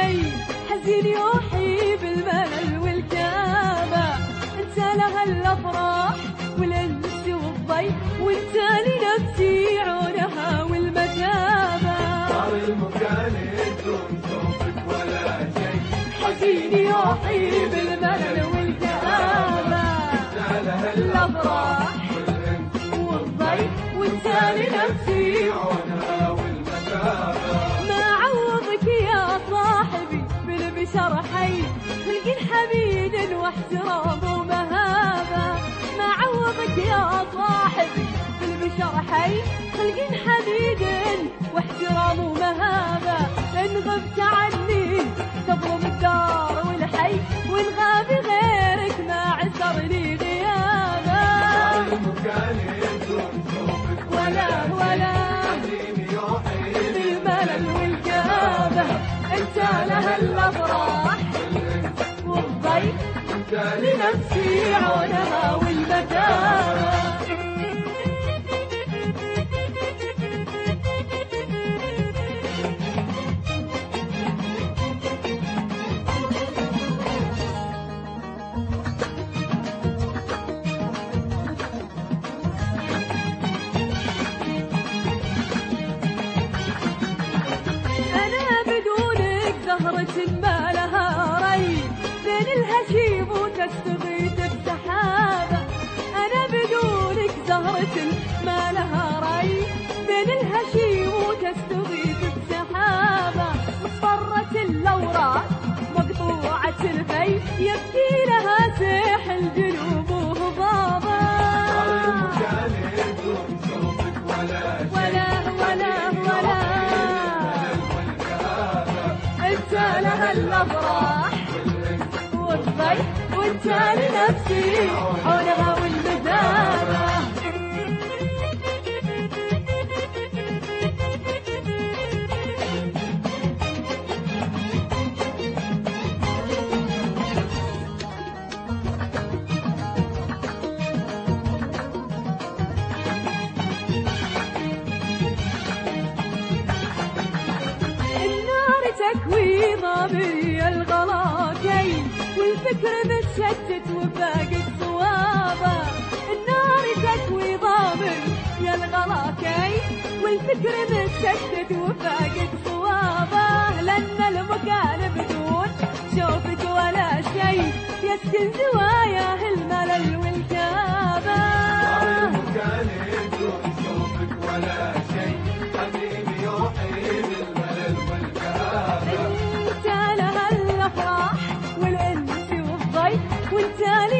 شيء حزين يوحي بالملل والكابة. انت لها الافراح والانس والضي، وانت لنفسي عونها والمثابة. صار المكان دون صوتك ولا شيء حزين يوحي بالملل والكابة. انت لها الافراح والانس والضي، وانت لنفسي عونها والمثابة. ما عوضك يا صاحبي بالبشر حي، خلقين حميد واحترام ومهابة. ما عوضك يا صاحبي بالبشر حي، خلقين حميد واحترام ومهابة. ان غبت عني تظلم الدار والحي، وان غاب غيرك ما عسرني غيابة. صار المكان دون صوتك ولا حزين يوحي بالملل والكابة. انت لها الافراح والضي، انت لنفسي عونها والمثابة. أنا بدونك زهرة ما لها ري، بين الهشيم وتستغيث بسحابة. أنا بدونك زهرة ما لها ري، بين الهشيم وتستغيث بسحابة. مصفرة الأوراق مقطوعة الفي، يبكي لها سيح الجنوب وهضابة. صار المكان دون صوتك ولا انت لها الافراح والضي، وانت لنفسي عونها والمثابة. تكوي ضابي الغلاكي، والفكر متشتت وفاقد صوابه. النار تكوي ضابي الغلاكي، والفكر متشتت وفاقد صوابه. لأن المكان بدون شوفك ولا شيء، يسكن زواياه الملل والكابة. صار المكان دون صوتك ولا شيء حبيبي يوحي بالملل والكابة. انت لها الافراح والانس والضي، وانت